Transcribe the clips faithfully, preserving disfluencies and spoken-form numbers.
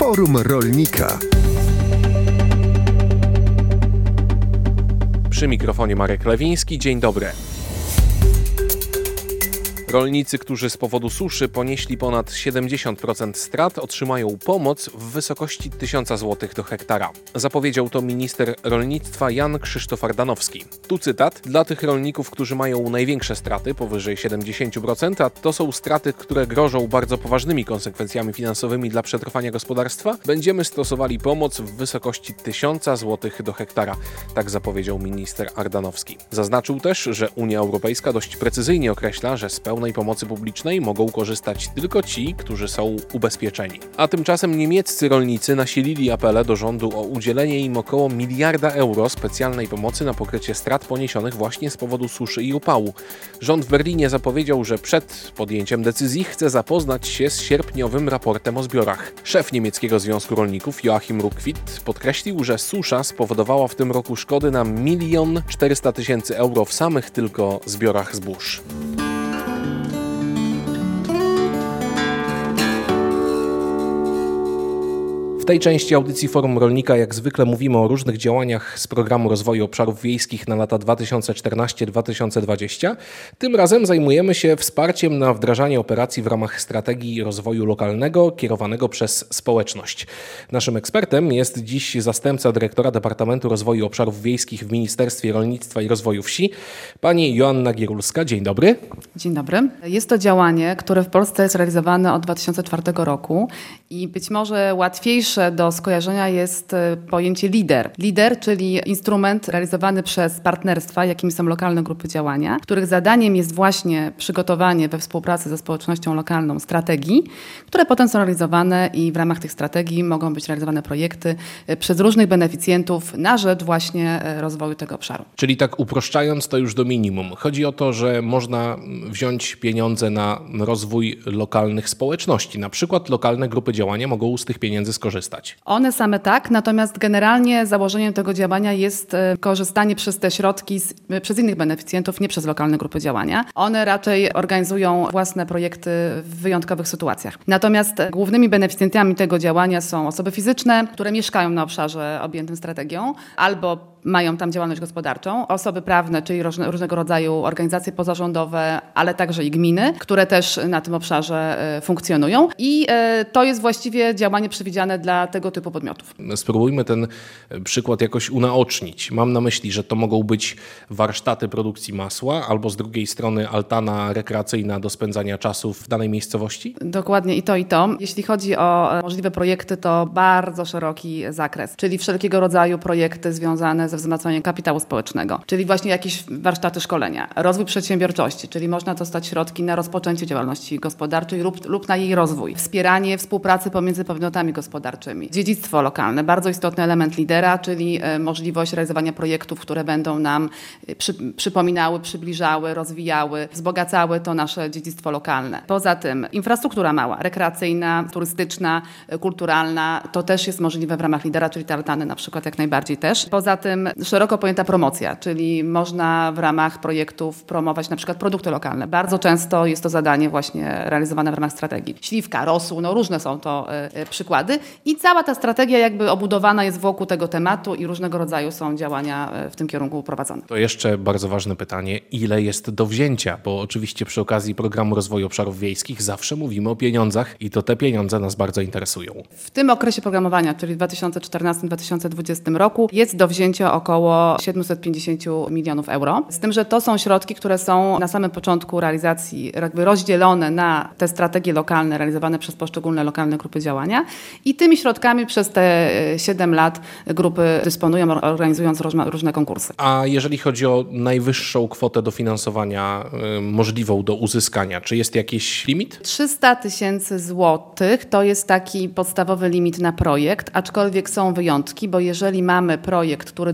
Forum Rolnika. Przy mikrofonie Marek Lewiński. Dzień dobry. Rolnicy, którzy z powodu suszy ponieśli ponad siedemdziesiąt procent strat, otrzymają pomoc w wysokości tysiąc złotych do hektara. Zapowiedział to minister rolnictwa Jan Krzysztof Ardanowski. Tu cytat. Dla tych rolników, którzy mają największe straty, powyżej siedemdziesiąt procent, a to są straty, które grożą bardzo poważnymi konsekwencjami finansowymi dla przetrwania gospodarstwa, będziemy stosowali pomoc w wysokości tysiąc złotych do hektara. Tak zapowiedział minister Ardanowski. Zaznaczył też, że Unia Europejska dość precyzyjnie określa, że z pełnej pomocy publicznej mogą korzystać tylko ci, którzy są ubezpieczeni. A tymczasem niemieccy rolnicy nasilili apele do rządu o udzielenie im około miliarda euro specjalnej pomocy na pokrycie strat poniesionych właśnie z powodu suszy i upału. Rząd w Berlinie zapowiedział, że przed podjęciem decyzji chce zapoznać się z sierpniowym raportem o zbiorach. Szef niemieckiego Związku Rolników Joachim Ruckwied podkreślił, że susza spowodowała w tym roku szkody na milion czterysta tysięcy euro w samych tylko zbiorach zbóż. W tej części audycji Forum Rolnika jak zwykle mówimy o różnych działaniach z Programu Rozwoju Obszarów Wiejskich na lata dwa tysiące czternasty do dwa tysiące dwudziestego. Tym razem zajmujemy się wsparciem na wdrażanie operacji w ramach strategii rozwoju lokalnego kierowanego przez społeczność. Naszym ekspertem jest dziś zastępca dyrektora Departamentu Rozwoju Obszarów Wiejskich w Ministerstwie Rolnictwa i Rozwoju Wsi, pani Joanna Gierulska. Dzień dobry. Dzień dobry. Jest to działanie, które w Polsce jest realizowane od dwa tysiące czwartego roku i być może łatwiejsze do skojarzenia jest pojęcie lider. Lider, czyli instrument realizowany przez partnerstwa, jakimi są lokalne grupy działania, których zadaniem jest właśnie przygotowanie we współpracy ze społecznością lokalną strategii, które potem są realizowane i w ramach tych strategii mogą być realizowane projekty przez różnych beneficjentów na rzecz właśnie rozwoju tego obszaru. Czyli tak uproszczając to już do minimum. Chodzi o to, że można wziąć pieniądze na rozwój lokalnych społeczności. Na przykład lokalne grupy działania mogą z tych pieniędzy skorzystać. One same tak, natomiast generalnie założeniem tego działania jest korzystanie przez te środki z, przez innych beneficjentów, nie przez lokalne grupy działania. One raczej organizują własne projekty w wyjątkowych sytuacjach. Natomiast głównymi beneficjentami tego działania są osoby fizyczne, które mieszkają na obszarze objętym strategią albo mają tam działalność gospodarczą, osoby prawne, czyli różne, różnego rodzaju organizacje pozarządowe, ale także i gminy, które też na tym obszarze funkcjonują. I to jest właściwie działanie przewidziane dla tego typu podmiotów. Spróbujmy ten przykład jakoś unaocznić. Mam na myśli, że to mogą być warsztaty produkcji masła albo z drugiej strony altana rekreacyjna do spędzania czasu w danej miejscowości? Dokładnie i to i to. Jeśli chodzi o możliwe projekty, to bardzo szeroki zakres, czyli wszelkiego rodzaju projekty związane ze wzmacnianiem kapitału społecznego, czyli właśnie jakieś warsztaty szkolenia, rozwój przedsiębiorczości, czyli można dostać środki na rozpoczęcie działalności gospodarczej lub, lub na jej rozwój, wspieranie współpracy pomiędzy podmiotami gospodarczymi, dziedzictwo lokalne, bardzo istotny element lidera, czyli e, możliwość realizowania projektów, które będą nam przy, przypominały, przybliżały, rozwijały, wzbogacały to nasze dziedzictwo lokalne. Poza tym infrastruktura mała, rekreacyjna, turystyczna, kulturalna, to też jest możliwe w ramach lidera, czyli tartany na przykład jak najbardziej też. Poza tym szeroko pojęta promocja, czyli można w ramach projektów promować na przykład produkty lokalne. Bardzo często jest to zadanie właśnie realizowane w ramach strategii. Śliwka, rosół, no różne są to y, przykłady i cała ta strategia jakby obudowana jest wokół tego tematu i różnego rodzaju są działania w tym kierunku prowadzone. To jeszcze bardzo ważne pytanie, ile jest do wzięcia? Bo oczywiście przy okazji Programu Rozwoju Obszarów Wiejskich zawsze mówimy o pieniądzach i to te pieniądze nas bardzo interesują. W tym okresie programowania, czyli w dwa tysiące czternastym do dwa tysiące dwudziestego roku jest do wzięcia około siedemset pięćdziesiąt milionów euro. Z tym, że to są środki, które są na samym początku realizacji jakby rozdzielone na te strategie lokalne realizowane przez poszczególne lokalne grupy działania i tymi środkami przez te siedem lat grupy dysponują, organizując różne, różne konkursy. A jeżeli chodzi o najwyższą kwotę dofinansowania y, możliwą do uzyskania, czy jest jakiś limit? trzysta tysięcy złotych to jest taki podstawowy limit na projekt, aczkolwiek są wyjątki, bo jeżeli mamy projekt, który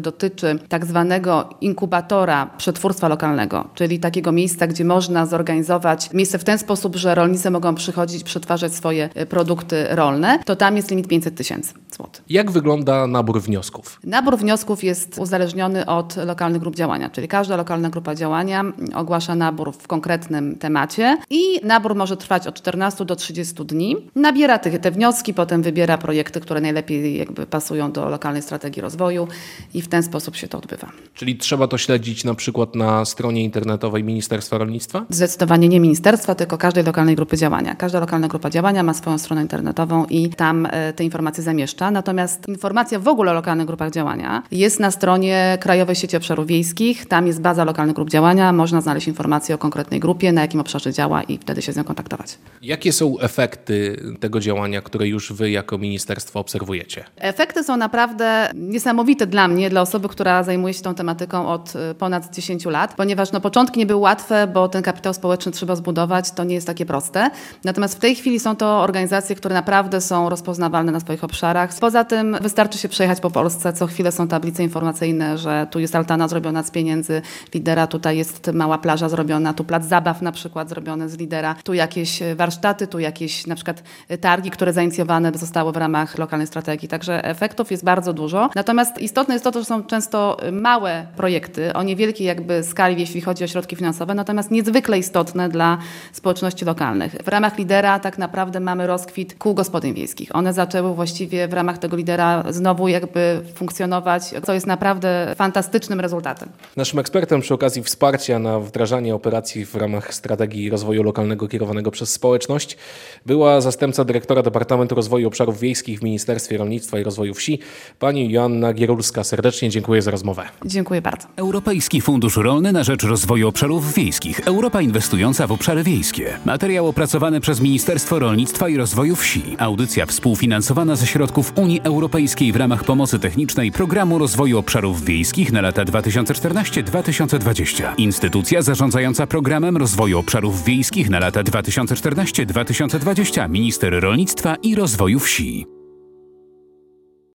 dotyczy tak zwanego inkubatora przetwórstwa lokalnego, czyli takiego miejsca, gdzie można zorganizować miejsce w ten sposób, że rolnicy mogą przychodzić, przetwarzać swoje produkty rolne, to tam jest limit pięćset tysięcy złotych. Jak wygląda nabór wniosków? Nabór wniosków jest uzależniony od lokalnych grup działania, czyli każda lokalna grupa działania ogłasza nabór w konkretnym temacie i nabór może trwać od czternastu do trzydziestu dni. Nabiera te, te wnioski, potem wybiera projekty, które najlepiej jakby pasują do lokalnej strategii rozwoju i w ten sposób się to odbywa. Czyli trzeba to śledzić na przykład na stronie internetowej Ministerstwa Rolnictwa? Zdecydowanie nie ministerstwa, tylko każdej lokalnej grupy działania. Każda lokalna grupa działania ma swoją stronę internetową i tam te informacje zamieszcza. Natomiast informacja w ogóle o lokalnych grupach działania jest na stronie Krajowej Sieci Obszarów Wiejskich. Tam jest baza lokalnych grup działania. Można znaleźć informacje o konkretnej grupie, na jakim obszarze działa i wtedy się z nią kontaktować. Jakie są efekty tego działania, które już wy jako ministerstwo obserwujecie? Efekty są naprawdę niesamowite dla mnie, dla osoby, która zajmuje się tą tematyką od ponad dziesięciu lat, ponieważ no, początki nie były łatwe, bo ten kapitał społeczny trzeba zbudować, to nie jest takie proste. Natomiast w tej chwili są to organizacje, które naprawdę są rozpoznawalne na swoich obszarach. Poza tym wystarczy się przejechać po Polsce, co chwilę są tablice informacyjne, że tu jest altana zrobiona z pieniędzy lidera, tutaj jest mała plaża zrobiona, tu plac zabaw na przykład zrobiony z lidera, tu jakieś warsztaty, tu jakieś na przykład targi, które zainicjowane zostały w ramach lokalnej strategii. Także efektów jest bardzo dużo. Natomiast istotne jest to, że są często małe projekty o niewielkiej jakby skali, jeśli chodzi o środki finansowe, natomiast niezwykle istotne dla społeczności lokalnych. W ramach lidera tak naprawdę mamy rozkwit kół gospodyń wiejskich. One zaczęły właściwie w ramach tego lidera znowu jakby funkcjonować, co jest naprawdę fantastycznym rezultatem. Naszym ekspertem przy okazji wsparcia na wdrażanie operacji w ramach strategii rozwoju lokalnego kierowanego przez społeczność była zastępca dyrektora Departamentu Rozwoju Obszarów Wiejskich w Ministerstwie Rolnictwa i Rozwoju Wsi, pani Joanna Gierulska. Serdecznie dziękuję za rozmowę. Dziękuję bardzo. Europejski Fundusz Rolny na rzecz Rozwoju Obszarów Wiejskich. Europa inwestująca w obszary wiejskie. Materiał opracowany przez Ministerstwo Rolnictwa i Rozwoju Wsi. Audycja współfinansowana ze środków Unii Europejskiej w ramach pomocy technicznej Programu Rozwoju Obszarów Wiejskich na lata dwa tysiące czternaście do dwa tysiące dwudziestego. Instytucja zarządzająca Programem Rozwoju Obszarów Wiejskich na lata dwa tysiące czternaście do dwa tysiące dwudziestego. Minister Rolnictwa i Rozwoju Wsi.